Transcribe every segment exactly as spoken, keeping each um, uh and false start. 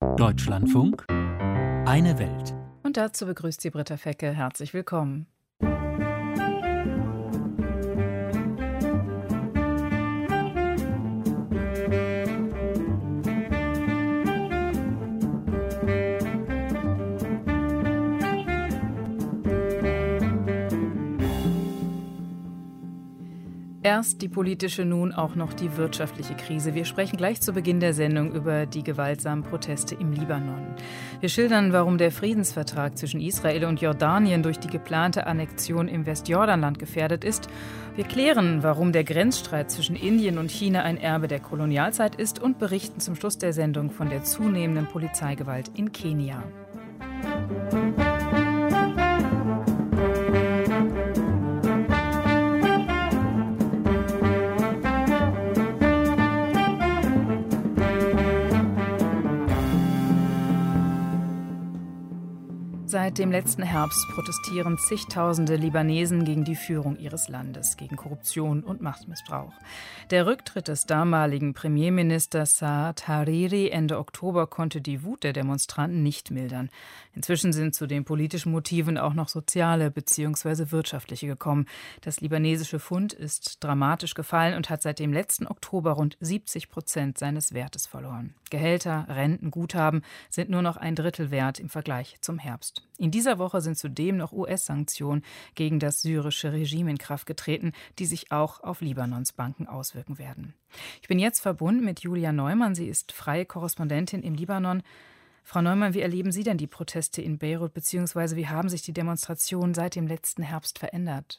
Deutschlandfunk, eine Welt. Und dazu begrüßt sie Britta Fecke. Herzlich willkommen. Erst die politische, nun auch noch die wirtschaftliche Krise. Wir sprechen gleich zu Beginn der Sendung über die gewaltsamen Proteste im Libanon. Wir schildern, warum der Friedensvertrag zwischen Israel und Jordanien durch die geplante Annexion im Westjordanland gefährdet ist. Wir klären, warum der Grenzstreit zwischen Indien und China ein Erbe der Kolonialzeit ist und berichten zum Schluss der Sendung von der zunehmenden Polizeigewalt in Kenia. Seit dem letzten Herbst protestieren zigtausende Libanesen gegen die Führung ihres Landes, gegen Korruption und Machtmissbrauch. Der Rücktritt des damaligen Premierministers Saad Hariri Ende Oktober konnte die Wut der Demonstranten nicht mildern. Inzwischen sind zu den politischen Motiven auch noch soziale bzw. wirtschaftliche gekommen. Das libanesische Pfund ist dramatisch gefallen und hat seit dem letzten Oktober rund siebzig Prozent seines Wertes verloren. Gehälter, Renten, Guthaben sind nur noch ein Drittel wert im Vergleich zum Herbst. In dieser Woche sind zudem noch U S-Sanktionen gegen das syrische Regime in Kraft getreten, die sich auch auf Libanons Banken auswirken werden. Ich bin jetzt verbunden mit Julia Neumann. Sie ist freie Korrespondentin im Libanon. Frau Neumann, wie erleben Sie denn die Proteste in Beirut, beziehungsweise wie haben sich die Demonstrationen seit dem letzten Herbst verändert?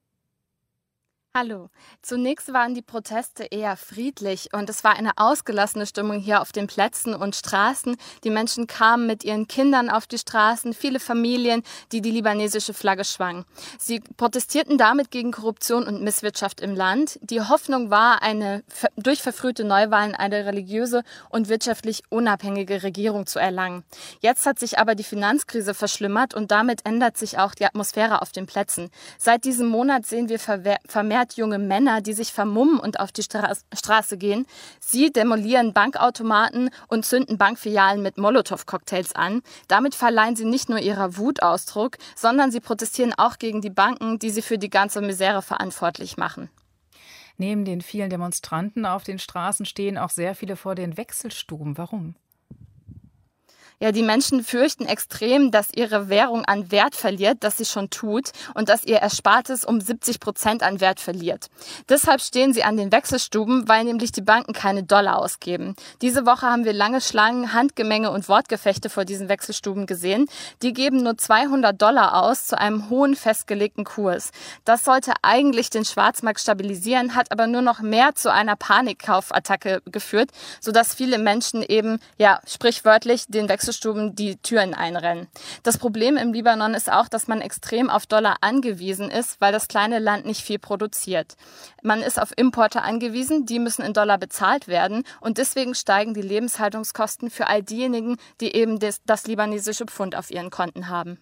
Hallo. Zunächst waren die Proteste eher friedlich und es war eine ausgelassene Stimmung hier auf den Plätzen und Straßen. Die Menschen kamen mit ihren Kindern auf die Straßen, viele Familien, die die libanesische Flagge schwangen. Sie protestierten damit gegen Korruption und Misswirtschaft im Land. Die Hoffnung war, eine durch verfrühte Neuwahlen eine religiöse und wirtschaftlich unabhängige Regierung zu erlangen. Jetzt hat sich aber die Finanzkrise verschlimmert und damit ändert sich auch die Atmosphäre auf den Plätzen. Seit diesem Monat sehen wir vermehrt junge Männer, die sich vermummen und auf die Stra- Straße gehen. Sie demolieren Bankautomaten und zünden Bankfilialen mit Molotow-Cocktails an. Damit verleihen sie nicht nur ihrer Wut Ausdruck, sondern sie protestieren auch gegen die Banken, die sie für die ganze Misere verantwortlich machen. Neben den vielen Demonstranten auf den Straßen stehen auch sehr viele vor den Wechselstuben. Warum? Ja, die Menschen fürchten extrem, dass ihre Währung an Wert verliert, das sie schon tut, und dass ihr Erspartes um siebzig Prozent an Wert verliert. Deshalb stehen sie an den Wechselstuben, weil nämlich die Banken keine Dollar ausgeben. Diese Woche haben wir lange Schlangen, Handgemenge und Wortgefechte vor diesen Wechselstuben gesehen. Die geben nur zweihundert Dollar aus zu einem hohen festgelegten Kurs. Das sollte eigentlich den Schwarzmarkt stabilisieren, hat aber nur noch mehr zu einer Panikkaufattacke geführt, sodass viele Menschen eben, ja, sprichwörtlich den Wechselstuben die Türen einrennen. Das Problem im Libanon ist auch, dass man extrem auf Dollar angewiesen ist, weil das kleine Land nicht viel produziert. Man ist auf Importe angewiesen, die müssen in Dollar bezahlt werden und deswegen steigen die Lebenshaltungskosten für all diejenigen, die eben das, das libanesische Pfund auf ihren Konten haben.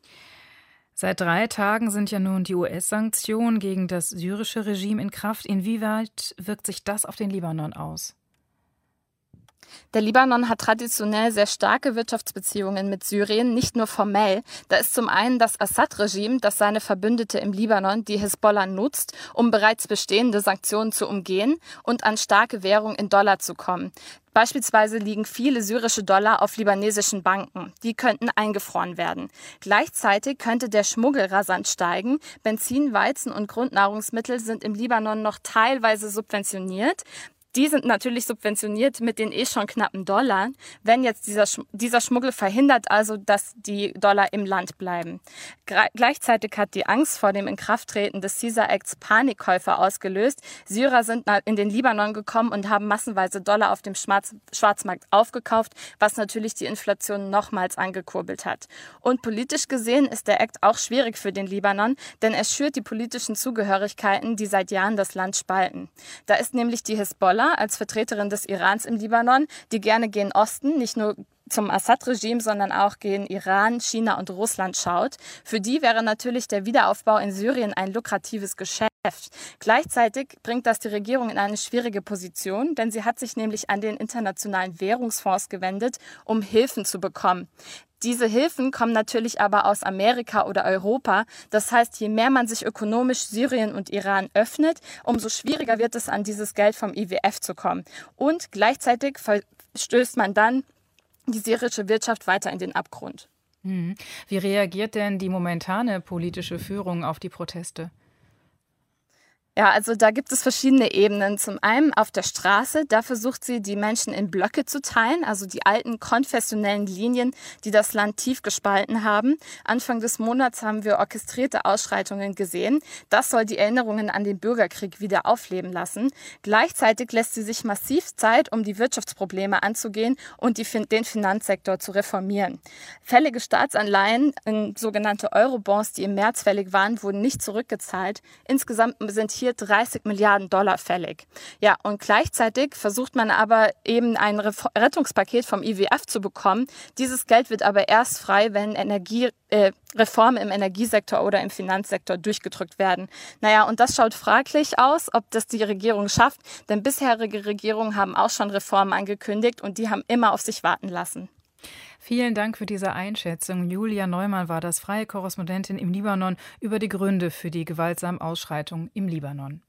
Seit drei Tagen sind ja nun die U S-Sanktionen gegen das syrische Regime in Kraft. Inwieweit wirkt sich das auf den Libanon aus? Der Libanon hat traditionell sehr starke Wirtschaftsbeziehungen mit Syrien, nicht nur formell. Da ist zum einen das Assad-Regime, das seine Verbündete im Libanon, die Hisbollah, nutzt, um bereits bestehende Sanktionen zu umgehen und an starke Währung in Dollar zu kommen. Beispielsweise liegen viele syrische Dollar auf libanesischen Banken. Die könnten eingefroren werden. Gleichzeitig könnte der Schmuggel rasant steigen. Benzin, Weizen und Grundnahrungsmittel sind im Libanon noch teilweise subventioniert. Die sind natürlich subventioniert mit den eh schon knappen Dollar. Wenn jetzt dieser, dieser Schmuggel verhindert also, dass die Dollar im Land bleiben. Gra- gleichzeitig hat die Angst vor dem Inkrafttreten des Caesar Acts Panikkäufe ausgelöst. Syrer sind in den Libanon gekommen und haben massenweise Dollar auf dem Schwarz- Schwarzmarkt aufgekauft, was natürlich die Inflation nochmals angekurbelt hat. Und politisch gesehen ist der Act auch schwierig für den Libanon, denn er schürt die politischen Zugehörigkeiten, die seit Jahren das Land spalten. Da ist nämlich die Hisbollah als Vertreterin des Irans im Libanon, die gerne gen Osten, nicht nur zum Assad-Regime, sondern auch gegen Iran, China und Russland schaut. Für die wäre natürlich der Wiederaufbau in Syrien ein lukratives Geschäft. Gleichzeitig bringt das die Regierung in eine schwierige Position, denn sie hat sich nämlich an den Internationalen Währungsfonds gewendet, um Hilfen zu bekommen. Diese Hilfen kommen natürlich aber aus Amerika oder Europa. Das heißt, je mehr man sich ökonomisch Syrien und Iran öffnet, umso schwieriger wird es, an dieses Geld vom I W F zu kommen. Und gleichzeitig stößt man dann die syrische Wirtschaft weiter in den Abgrund. Hm. Wie reagiert denn die momentane politische Führung auf die Proteste? Ja, also da gibt es verschiedene Ebenen. Zum einen auf der Straße, da versucht sie, die Menschen in Blöcke zu teilen, also die alten konfessionellen Linien, die das Land tief gespalten haben. Anfang des Monats haben wir orchestrierte Ausschreitungen gesehen. Das soll die Erinnerungen an den Bürgerkrieg wieder aufleben lassen. Gleichzeitig lässt sie sich massiv Zeit, um die Wirtschaftsprobleme anzugehen und die, den Finanzsektor zu reformieren. Fällige Staatsanleihen, sogenannte Eurobonds, die im März fällig waren, wurden nicht zurückgezahlt. Insgesamt sind hier dreißig Milliarden Dollar fällig. Ja, und gleichzeitig versucht man aber eben ein Rettungspaket vom I W F zu bekommen. Dieses Geld wird aber erst frei, wenn Energie, äh, Reformen im Energiesektor oder im Finanzsektor durchgedrückt werden. Naja, und das schaut fraglich aus, ob das die Regierung schafft, denn bisherige Regierungen haben auch schon Reformen angekündigt und die haben immer auf sich warten lassen. Vielen Dank für diese Einschätzung. Julia Neumann war das, freie Korrespondentin im Libanon, über die Gründe für die gewaltsamen Ausschreitungen im Libanon.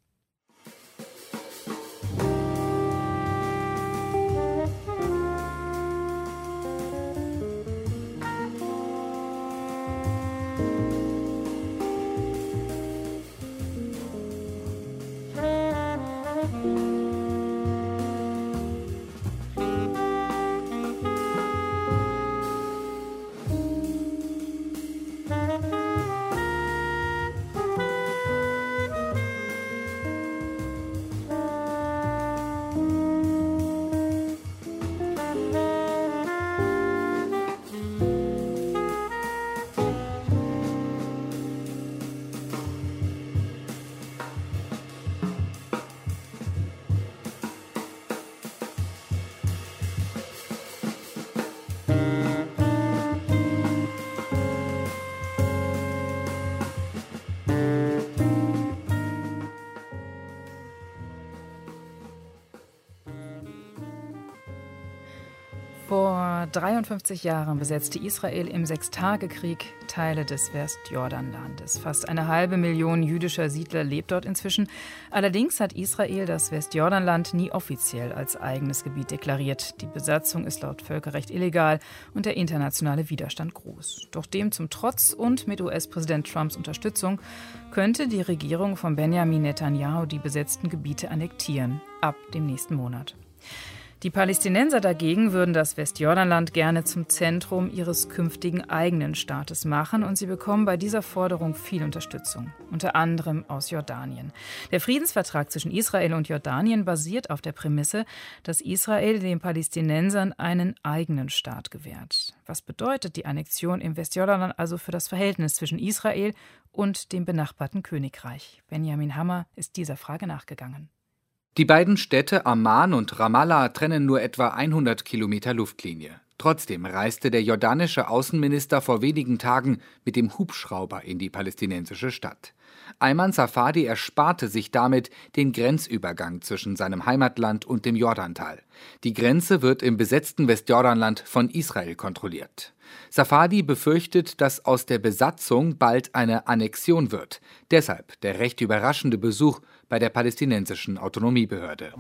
Vor dreiundfünfzig Jahren besetzte Israel im Sechstagekrieg Teile des Westjordanlandes. Fast eine halbe Million jüdischer Siedler lebt dort inzwischen. Allerdings hat Israel das Westjordanland nie offiziell als eigenes Gebiet deklariert. Die Besatzung ist laut Völkerrecht illegal und der internationale Widerstand groß. Doch dem zum Trotz und mit U S-Präsident Trumps Unterstützung könnte die Regierung von Benjamin Netanyahu die besetzten Gebiete annektieren, ab dem nächsten Monat. Die Palästinenser dagegen würden das Westjordanland gerne zum Zentrum ihres künftigen eigenen Staates machen und sie bekommen bei dieser Forderung viel Unterstützung, unter anderem aus Jordanien. Der Friedensvertrag zwischen Israel und Jordanien basiert auf der Prämisse, dass Israel den Palästinensern einen eigenen Staat gewährt. Was bedeutet die Annexion im Westjordanland also für das Verhältnis zwischen Israel und dem benachbarten Königreich? Benjamin Hammer ist dieser Frage nachgegangen. Die beiden Städte Amman und Ramallah trennen nur etwa hundert Kilometer Luftlinie. Trotzdem reiste der jordanische Außenminister vor wenigen Tagen mit dem Hubschrauber in die palästinensische Stadt. Ayman Safadi ersparte sich damit den Grenzübergang zwischen seinem Heimatland und dem Jordantal. Die Grenze wird im besetzten Westjordanland von Israel kontrolliert. Safadi befürchtet, dass aus der Besatzung bald eine Annexion wird. Deshalb der recht überraschende Besuch bei der palästinensischen Autonomiebehörde.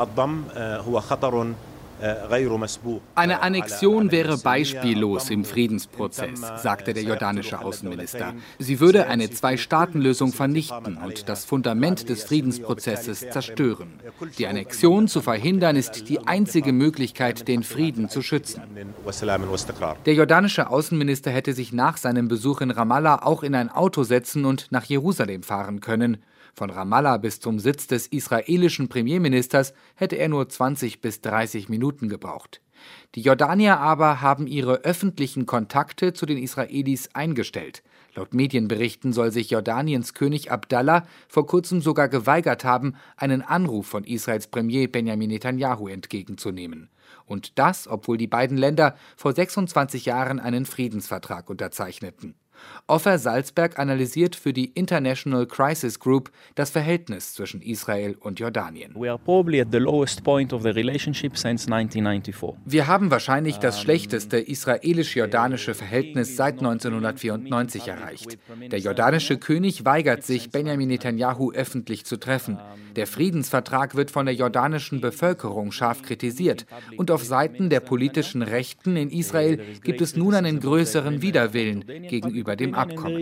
Eine Annexion wäre beispiellos im Friedensprozess, sagte der jordanische Außenminister. Sie würde eine Zwei-Staaten-Lösung vernichten und das Fundament des Friedensprozesses zerstören. Die Annexion zu verhindern ist die einzige Möglichkeit, den Frieden zu schützen. Der jordanische Außenminister hätte sich nach seinem Besuch in Ramallah auch in ein Auto setzen und nach Jerusalem fahren können. Von Ramallah bis zum Sitz des israelischen Premierministers hätte er nur zwanzig bis dreißig Minuten gebraucht. Die Jordanier aber haben ihre öffentlichen Kontakte zu den Israelis eingestellt. Laut Medienberichten soll sich Jordaniens König Abdallah vor kurzem sogar geweigert haben, einen Anruf von Israels Premier Benjamin Netanyahu entgegenzunehmen. Und das, obwohl die beiden Länder vor sechsundzwanzig Jahren einen Friedensvertrag unterzeichneten. Ofer Salzberg analysiert für die International Crisis Group das Verhältnis zwischen Israel und Jordanien. We are probably at the lowest point of the relationship since nineteen ninety-four. Wir haben wahrscheinlich das schlechteste israelisch-jordanische Verhältnis seit neunzehnhundertvierundneunzig erreicht. Der jordanische König weigert sich, Benjamin Netanyahu öffentlich zu treffen. Der Friedensvertrag wird von der jordanischen Bevölkerung scharf kritisiert. Und auf Seiten der politischen Rechten in Israel gibt es nun einen größeren Widerwillen gegenüber dem Abkommen.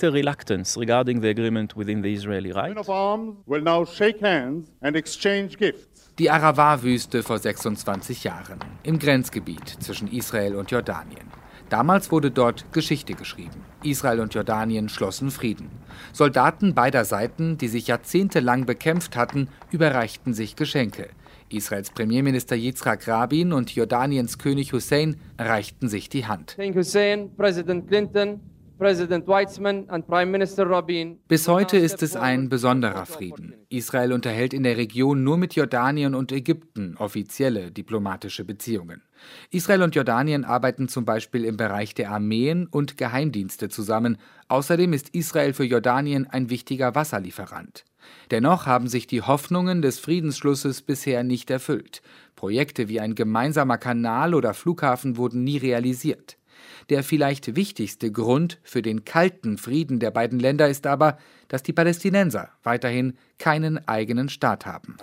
Die Arava-Wüste vor sechsundzwanzig Jahren, im Grenzgebiet zwischen Israel und Jordanien. Damals wurde dort Geschichte geschrieben. Israel und Jordanien schlossen Frieden. Soldaten beider Seiten, die sich jahrzehntelang bekämpft hatten, überreichten sich Geschenke. Israels Premierminister Yitzhak Rabin und Jordaniens König Hussein reichten sich die Hand. King Hussein, Präsident Clinton, Präsident Weizmann und Premierminister Rabin. Bis heute ist es ein besonderer Frieden. Israel unterhält in der Region nur mit Jordanien und Ägypten offizielle diplomatische Beziehungen. Israel und Jordanien arbeiten zum Beispiel im Bereich der Armeen und Geheimdienste zusammen. Außerdem ist Israel für Jordanien ein wichtiger Wasserlieferant. Dennoch haben sich die Hoffnungen des Friedensschlusses bisher nicht erfüllt. Projekte wie ein gemeinsamer Kanal oder Flughafen wurden nie realisiert. Der vielleicht wichtigste Grund für den kalten Frieden der beiden Länder ist aber, dass die Palästinenser weiterhin keinen eigenen Staat haben.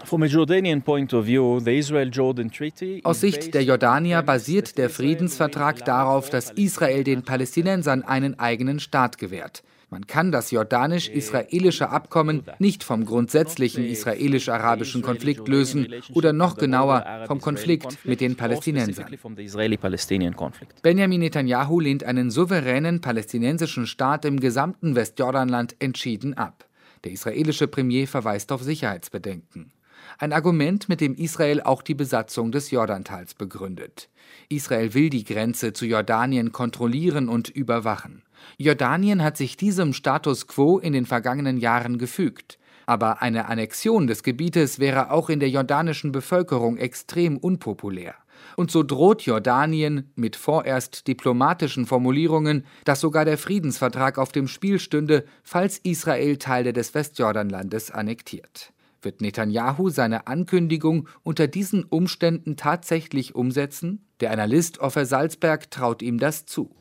Aus Sicht der Jordanier basiert der Friedensvertrag darauf, dass Israel den Palästinensern einen eigenen Staat gewährt. Man kann das jordanisch-israelische Abkommen nicht vom grundsätzlichen israelisch-arabischen Konflikt lösen oder noch genauer vom Konflikt mit den Palästinensern. Benjamin Netanyahu lehnt einen souveränen palästinensischen Staat im gesamten Westjordanland entschieden ab. Der israelische Premier verweist auf Sicherheitsbedenken. Ein Argument, mit dem Israel auch die Besatzung des Jordantals begründet. Israel will die Grenze zu Jordanien kontrollieren und überwachen. Jordanien hat sich diesem Status quo in den vergangenen Jahren gefügt. Aber eine Annexion des Gebietes wäre auch in der jordanischen Bevölkerung extrem unpopulär. Und so droht Jordanien mit vorerst diplomatischen Formulierungen, dass sogar der Friedensvertrag auf dem Spiel stünde, falls Israel Teile des Westjordanlandes annektiert. Wird Netanyahu seine Ankündigung unter diesen Umständen tatsächlich umsetzen? Der Analyst Ofer Salzberg traut ihm das zu.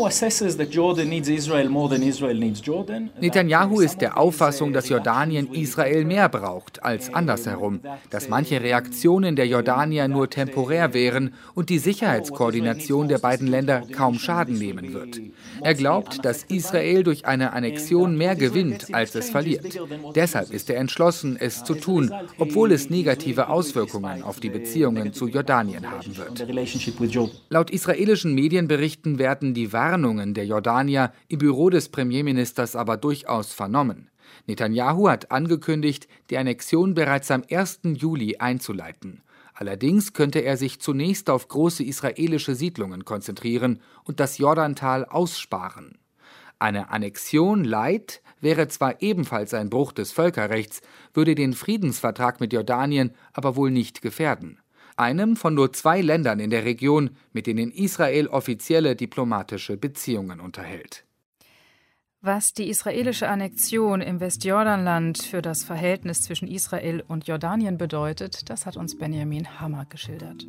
Netanyahu ist der Auffassung, dass Jordanien Israel mehr braucht als andersherum, dass manche Reaktionen der Jordanier nur temporär wären und die Sicherheitskoordination der beiden Länder kaum Schaden nehmen wird. Er glaubt, dass Israel durch eine Annexion mehr gewinnt, als es verliert. Deshalb ist er entschlossen, es zu tun, obwohl es negative Auswirkungen auf die Beziehungen zu Jordanien haben wird. Laut israelischen Medienberichten werden die Warnungen der Jordanier im Büro des Premierministers aber durchaus vernommen. Netanyahu hat angekündigt, die Annexion bereits am ersten Juli einzuleiten. Allerdings könnte er sich zunächst auf große israelische Siedlungen konzentrieren und das Jordantal aussparen. Eine Annexion light wäre zwar ebenfalls ein Bruch des Völkerrechts, würde den Friedensvertrag mit Jordanien aber wohl nicht gefährden. Einem von nur zwei Ländern in der Region, mit denen Israel offizielle diplomatische Beziehungen unterhält. Was die israelische Annexion im Westjordanland für das Verhältnis zwischen Israel und Jordanien bedeutet, das hat uns Benjamin Hammer geschildert.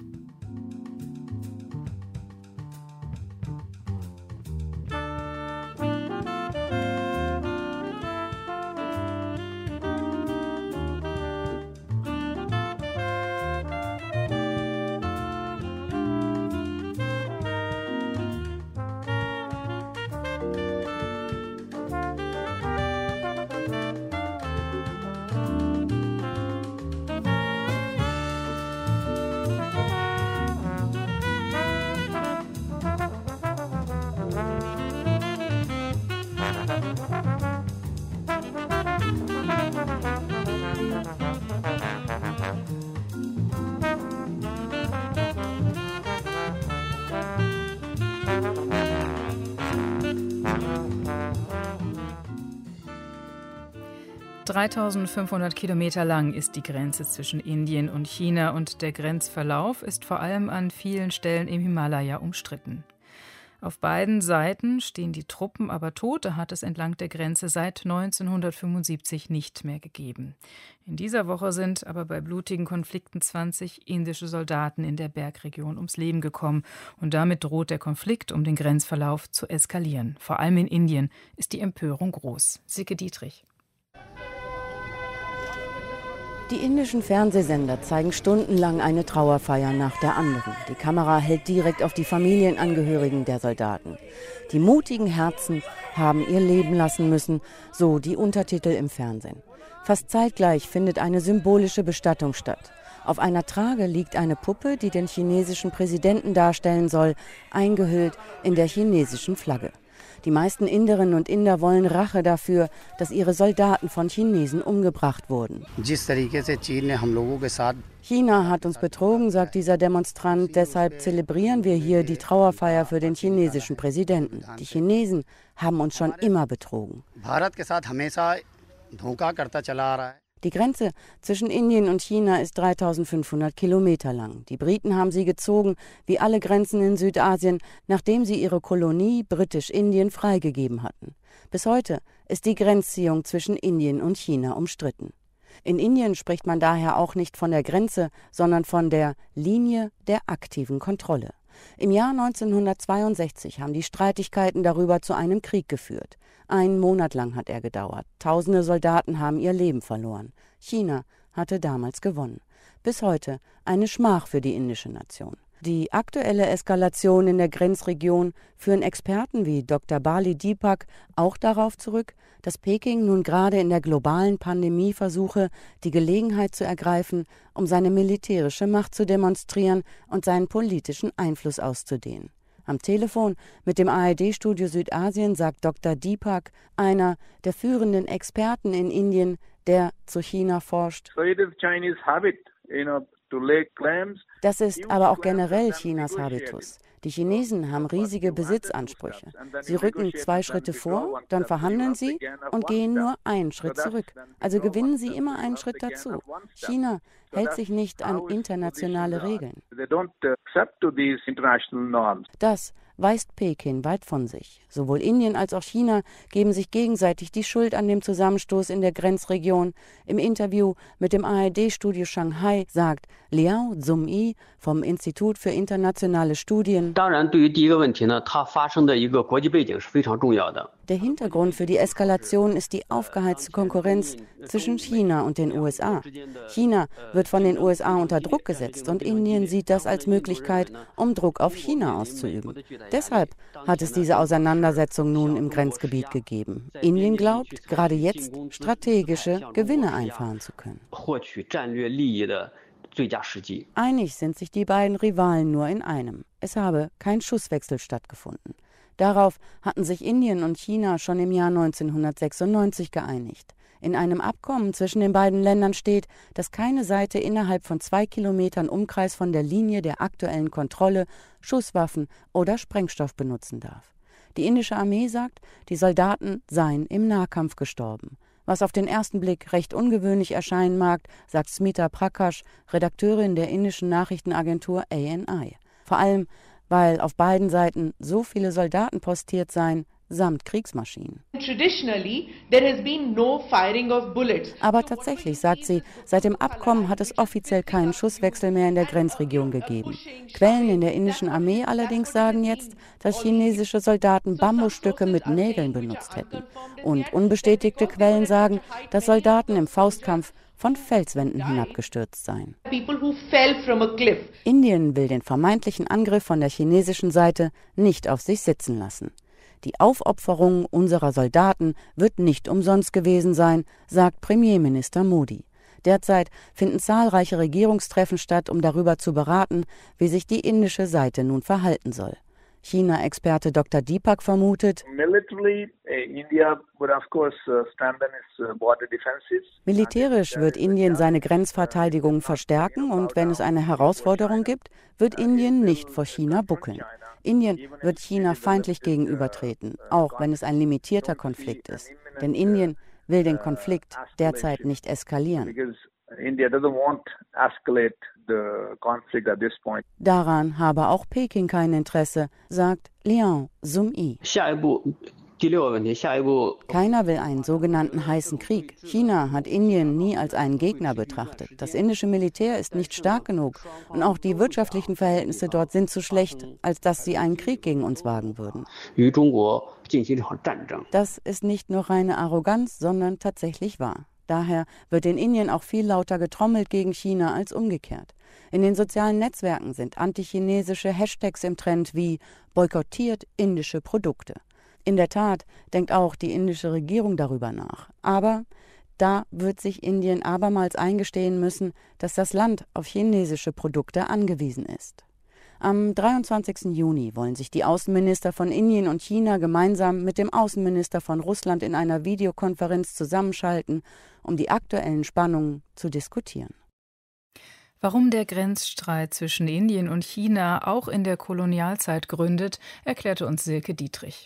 dreitausendfünfhundert Kilometer lang ist die Grenze zwischen Indien und China und der Grenzverlauf ist vor allem an vielen Stellen im Himalaya umstritten. Auf beiden Seiten stehen die Truppen, aber Tote hat es entlang der Grenze seit neunzehnhundertfünfundsiebzig nicht mehr gegeben. In dieser Woche sind aber bei blutigen Konflikten zwanzig indische Soldaten in der Bergregion ums Leben gekommen. Und damit droht der Konflikt um den Grenzverlauf zu eskalieren. Vor allem in Indien ist die Empörung groß. Silke Dietrich. Die indischen Fernsehsender zeigen stundenlang eine Trauerfeier nach der anderen. Die Kamera hält direkt auf die Familienangehörigen der Soldaten. Die mutigen Herzen haben ihr Leben lassen müssen, so die Untertitel im Fernsehen. Fast zeitgleich findet eine symbolische Bestattung statt. Auf einer Trage liegt eine Puppe, die den chinesischen Präsidenten darstellen soll, eingehüllt in der chinesischen Flagge. Die meisten Inderinnen und Inder wollen Rache dafür, dass ihre Soldaten von Chinesen umgebracht wurden. China hat uns betrogen, sagt dieser Demonstrant. Deshalb zelebrieren wir hier die Trauerfeier für den chinesischen Präsidenten. Die Chinesen haben uns schon immer betrogen. Die Grenze zwischen Indien und China ist dreitausendfünfhundert Kilometer lang. Die Briten haben sie gezogen, wie alle Grenzen in Südasien, nachdem sie ihre Kolonie Britisch-Indien freigegeben hatten. Bis heute ist die Grenzziehung zwischen Indien und China umstritten. In Indien spricht man daher auch nicht von der Grenze, sondern von der Linie der aktiven Kontrolle. Im Jahr neunzehnhundertzweiundsechzig haben die Streitigkeiten darüber zu einem Krieg geführt. Einen Monat lang hat er gedauert. Tausende Soldaten haben ihr Leben verloren. China hatte damals gewonnen. Bis heute eine Schmach für die indische Nation. Die aktuelle Eskalation in der Grenzregion führen Experten wie Doktor Bali Deepak auch darauf zurück, dass Peking nun gerade in der globalen Pandemie versuche, die Gelegenheit zu ergreifen, um seine militärische Macht zu demonstrieren und seinen politischen Einfluss auszudehnen. Am Telefon mit dem A R D-Studio Südasien sagt Doktor Deepak, einer der führenden Experten in Indien, der zu China forscht. So it is Chinese habit, you know, to lay claims. Das ist aber auch generell Chinas Habitus. Die Chinesen haben riesige Besitzansprüche. Sie rücken zwei Schritte vor, dann verhandeln sie und gehen nur einen Schritt zurück. Also gewinnen sie immer einen Schritt dazu. China hält sich nicht an internationale Regeln. Das weist Peking weit von sich. Sowohl Indien als auch China geben sich gegenseitig die Schuld an dem Zusammenstoß in der Grenzregion. Im Interview mit dem A R D-Studio Shanghai sagt Liao Zhongyi vom Institut für internationale Studien: Der Hintergrund für die Eskalation ist die aufgeheizte Konkurrenz zwischen China und den U S A. China wird von den U S A unter Druck gesetzt und Indien sieht das als Möglichkeit, um Druck auf China auszuüben. Deshalb hat es diese Auseinandersetzung nun im Grenzgebiet gegeben. Indien glaubt, gerade jetzt strategische Gewinne einfahren zu können. Einig sind sich die beiden Rivalen nur in einem: Es habe kein Schusswechsel stattgefunden. Darauf hatten sich Indien und China schon im Jahr neunzehnhundertsechsundneunzig geeinigt. In einem Abkommen zwischen den beiden Ländern steht, dass keine Seite innerhalb von zwei Kilometern Umkreis von der Linie der aktuellen Kontrolle Schusswaffen oder Sprengstoff benutzen darf. Die indische Armee sagt, die Soldaten seien im Nahkampf gestorben. Was auf den ersten Blick recht ungewöhnlich erscheinen mag, sagt Smita Prakash, Redakteurin der indischen Nachrichtenagentur A N I. Vor allem, weil auf beiden Seiten so viele Soldaten postiert seien, samt Kriegsmaschinen. Aber tatsächlich, sagt sie, seit dem Abkommen hat es offiziell keinen Schusswechsel mehr in der Grenzregion gegeben. Quellen in der indischen Armee allerdings sagen jetzt, dass chinesische Soldaten Bambusstücke mit Nägeln benutzt hätten. Und unbestätigte Quellen sagen, dass Soldaten im Faustkampf von Felswänden hinabgestürzt seien. Indien will den vermeintlichen Angriff von der chinesischen Seite nicht auf sich sitzen lassen. Die Aufopferung unserer Soldaten wird nicht umsonst gewesen sein, sagt Premierminister Modi. Derzeit finden zahlreiche Regierungstreffen statt, um darüber zu beraten, wie sich die indische Seite nun verhalten soll. China-Experte Doktor Deepak vermutet, militärisch wird Indien seine Grenzverteidigung verstärken und wenn es eine Herausforderung gibt, wird Indien nicht vor China buckeln. Indien wird China feindlich gegenübertreten, auch wenn es ein limitierter Konflikt ist. Denn Indien will den Konflikt derzeit nicht eskalieren. India doesn't want to escalate the conflict at this point. Daran habe auch Peking kein Interesse, sagt Liang Sum-i. Keiner will einen sogenannten heißen Krieg. China hat Indien nie als einen Gegner betrachtet. Das indische Militär ist nicht stark genug und auch die wirtschaftlichen Verhältnisse dort sind zu schlecht, als dass sie einen Krieg gegen uns wagen würden. Das ist nicht nur reine Arroganz, sondern tatsächlich wahr. Daher wird in Indien auch viel lauter getrommelt gegen China als umgekehrt. In den sozialen Netzwerken sind antichinesische Hashtags im Trend wie boykottiert indische Produkte. In der Tat denkt auch die indische Regierung darüber nach. Aber da wird sich Indien abermals eingestehen müssen, dass das Land auf chinesische Produkte angewiesen ist. Am dreiundzwanzigsten Juni wollen sich die Außenminister von Indien und China gemeinsam mit dem Außenminister von Russland in einer Videokonferenz zusammenschalten, um die aktuellen Spannungen zu diskutieren. Warum der Grenzstreit zwischen Indien und China auch in der Kolonialzeit gründet, erklärte uns Silke Dietrich.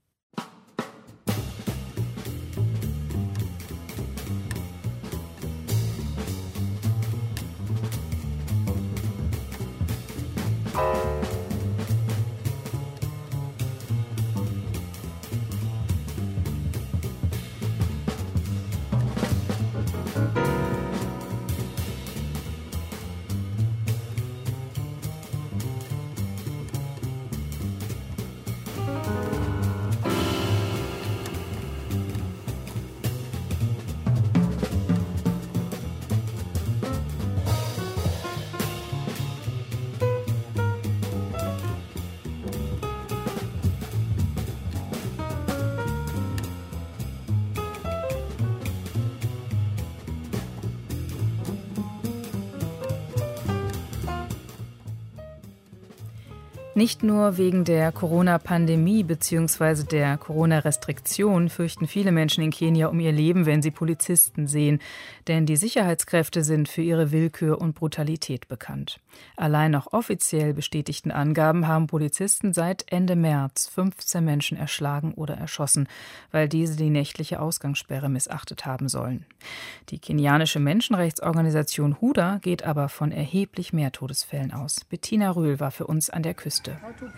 Nicht nur wegen der Corona-Pandemie bzw. der Corona-Restriktion fürchten viele Menschen in Kenia um ihr Leben, wenn sie Polizisten sehen. Denn die Sicherheitskräfte sind für ihre Willkür und Brutalität bekannt. Allein nach offiziell bestätigten Angaben haben Polizisten seit Ende März fünfzehn Menschen erschlagen oder erschossen, weil diese die nächtliche Ausgangssperre missachtet haben sollen. Die kenianische Menschenrechtsorganisation Huda geht aber von erheblich mehr Todesfällen aus. Bettina Rühl war für uns an der Küste.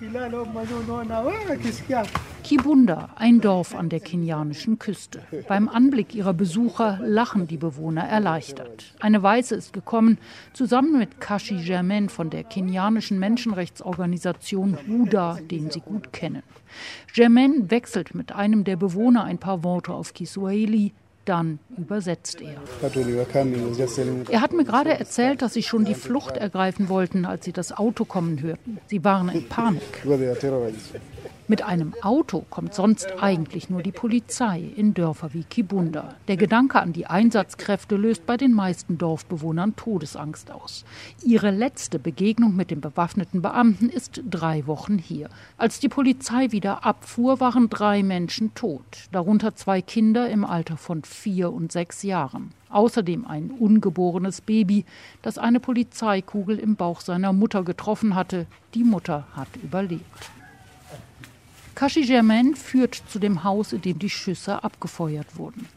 Kibunda, ein Dorf an der kenianischen Küste. Beim Anblick ihrer Besucher lachen die Bewohner erleichtert. Eine Weiße ist gekommen, zusammen mit Kashi Germain von der kenianischen Menschenrechtsorganisation Huda, den sie gut kennen. Germain wechselt mit einem der Bewohner ein paar Worte auf Kiswahili. Dann übersetzt er. Er hat mir gerade erzählt, dass sie schon die Flucht ergreifen wollten, als sie das Auto kommen hörten. Sie waren in Panik. Mit einem Auto kommt sonst eigentlich nur die Polizei in Dörfer wie Kibunda. Der Gedanke an die Einsatzkräfte löst bei den meisten Dorfbewohnern Todesangst aus. Ihre letzte Begegnung mit dem bewaffneten Beamten ist drei Wochen hier. Als die Polizei wieder abfuhr, waren drei Menschen tot, darunter zwei Kinder im Alter von vier und sechs Jahren. Außerdem ein ungeborenes Baby, das eine Polizeikugel im Bauch seiner Mutter getroffen hatte. Die Mutter hat überlebt. Kashi Germain führt zu dem Haus, in dem die Schüsse abgefeuert wurden.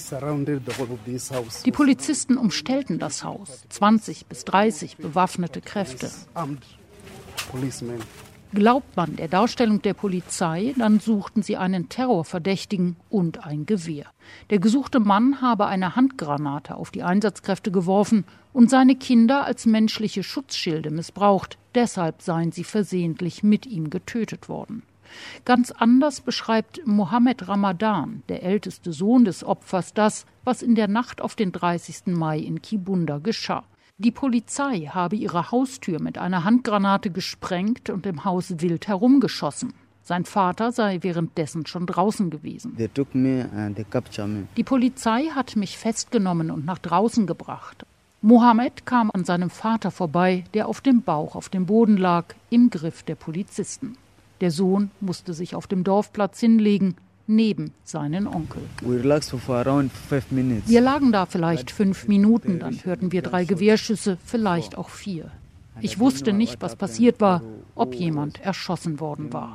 Die Polizisten umstellten das Haus, zwanzig bis dreißig bewaffnete Kräfte. Glaubt man der Darstellung der Polizei, dann suchten sie einen Terrorverdächtigen und ein Gewehr. Der gesuchte Mann habe eine Handgranate auf die Einsatzkräfte geworfen und seine Kinder als menschliche Schutzschilde missbraucht. Deshalb seien sie versehentlich mit ihm getötet worden. Ganz anders beschreibt Mohammed Ramadan, der älteste Sohn des Opfers, das, was in der Nacht auf den dreißigsten Mai in Kibunda geschah. Die Polizei habe ihre Haustür mit einer Handgranate gesprengt und im Haus wild herumgeschossen. Sein Vater sei währenddessen schon draußen gewesen. Die Polizei hat mich festgenommen und nach draußen gebracht. Mohammed kam an seinem Vater vorbei, der auf dem Bauch auf dem Boden lag, im Griff der Polizisten. Der Sohn musste sich auf dem Dorfplatz hinlegen, neben seinen Onkel. Wir lagen da vielleicht fünf Minuten, dann hörten wir drei Gewehrschüsse, vielleicht auch vier. Ich wusste nicht, was passiert war, ob jemand erschossen worden war.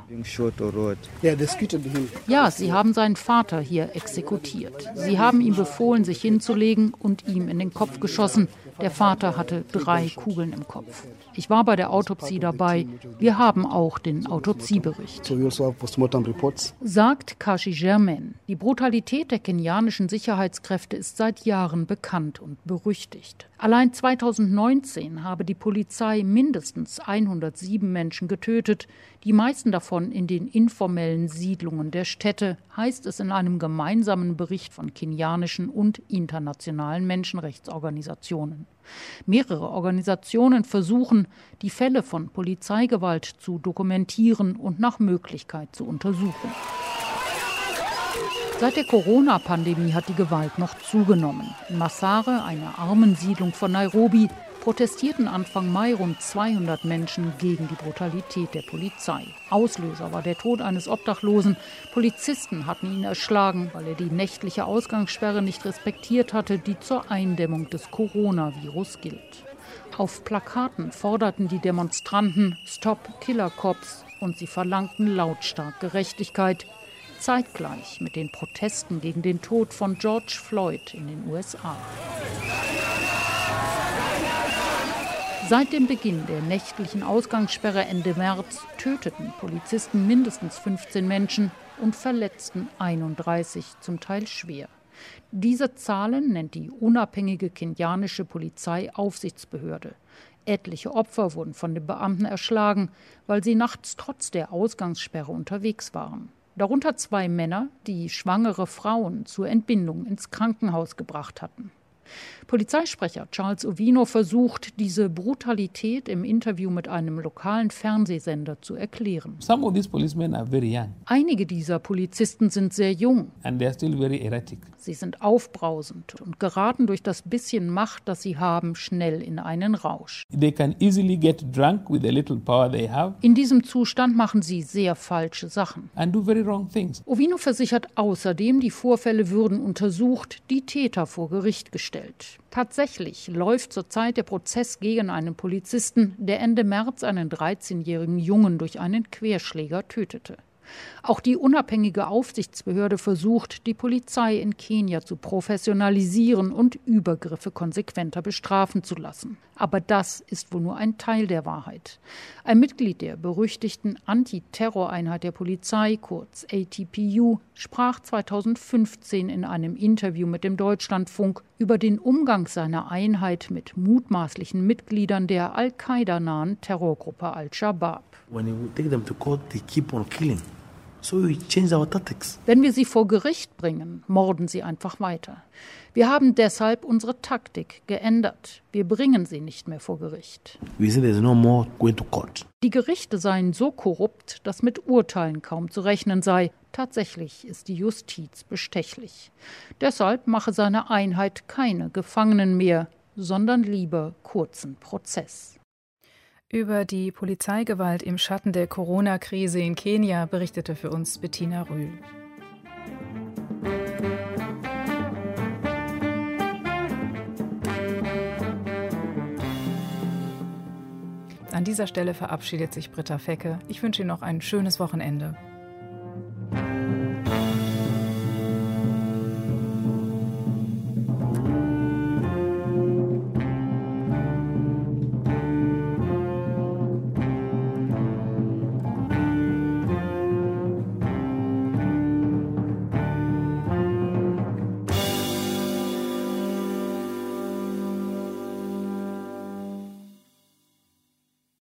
Ja, sie haben seinen Vater hier exekutiert. Sie haben ihm befohlen, sich hinzulegen und ihm in den Kopf geschossen. Der Vater hatte drei Kugeln im Kopf. Ich war bei der Autopsie dabei. Wir haben auch den Autopsiebericht. Sagt Kashi Germain. Die Brutalität der kenianischen Sicherheitskräfte ist seit Jahren bekannt und berüchtigt. Allein zweitausendneunzehn habe die Polizei mindestens hundertsieben Menschen getötet, die meisten davon in den informellen Siedlungen der Städte, heißt es in einem gemeinsamen Bericht von kenianischen und internationalen Menschenrechtsorganisationen. Mehrere Organisationen versuchen, die Fälle von Polizeigewalt zu dokumentieren und nach Möglichkeit zu untersuchen. Seit der Corona-Pandemie hat die Gewalt noch zugenommen. In Massare, einer Armensiedlung von Nairobi, protestierten Anfang Mai rund zweihundert Menschen gegen die Brutalität der Polizei. Auslöser war der Tod eines Obdachlosen. Polizisten hatten ihn erschlagen, weil er die nächtliche Ausgangssperre nicht respektiert hatte, die zur Eindämmung des Coronavirus gilt. Auf Plakaten forderten die Demonstranten Stop Killer Cops und sie verlangten lautstark Gerechtigkeit. Zeitgleich mit den Protesten gegen den Tod von George Floyd in den U S A. Seit dem Beginn der nächtlichen Ausgangssperre Ende März töteten Polizisten mindestens fünfzehn Menschen und verletzten einunddreißig, zum Teil schwer. Diese Zahlen nennt die unabhängige kenianische Polizeiaufsichtsbehörde. Etliche Opfer wurden von den Beamten erschlagen, weil sie nachts trotz der Ausgangssperre unterwegs waren. Darunter zwei Männer, die schwangere Frauen zur Entbindung ins Krankenhaus gebracht hatten. Polizeisprecher Charles Ovino versucht, diese Brutalität im Interview mit einem lokalen Fernsehsender zu erklären. Some of these policemen are very young. Einige dieser Polizisten sind sehr jung. And they are still very erratic. Sie sind aufbrausend und geraten durch das bisschen Macht, das sie haben, schnell in einen Rausch. They can easily get drunk with the little power they have. In diesem Zustand machen sie sehr falsche Sachen. And do very wrong things. Ovino versichert außerdem, die Vorfälle würden untersucht, die Täter vor Gericht gestellt. Tatsächlich läuft zurzeit der Prozess gegen einen Polizisten, der Ende März einen dreizehnjährigen Jungen durch einen Querschläger tötete. Auch die unabhängige Aufsichtsbehörde versucht, die Polizei in Kenia zu professionalisieren und Übergriffe konsequenter bestrafen zu lassen. Aber das ist wohl nur ein Teil der Wahrheit. Ein Mitglied der berüchtigten Antiterroreinheit der Polizei, kurz A T P U, sprach zweitausendfünfzehn in einem Interview mit dem Deutschlandfunk über den Umgang seiner Einheit mit mutmaßlichen Mitgliedern der Al-Qaida-nahen Terrorgruppe Al-Shabaab. When you take them to court, they keep on killing. So we change our tactics. Wenn wir sie vor Gericht bringen, morden sie einfach weiter. Wir haben deshalb unsere Taktik geändert. Wir bringen sie nicht mehr vor Gericht. We say there's no more going to court. Die Gerichte seien so korrupt, dass mit Urteilen kaum zu rechnen sei. Tatsächlich ist die Justiz bestechlich. Deshalb mache seine Einheit keine Gefangenen mehr, sondern lieber kurzen Prozess. Über die Polizeigewalt im Schatten der Corona-Krise in Kenia berichtete für uns Bettina Rühl. An dieser Stelle verabschiedet sich Britta Fecke. Ich wünsche Ihnen noch ein schönes Wochenende.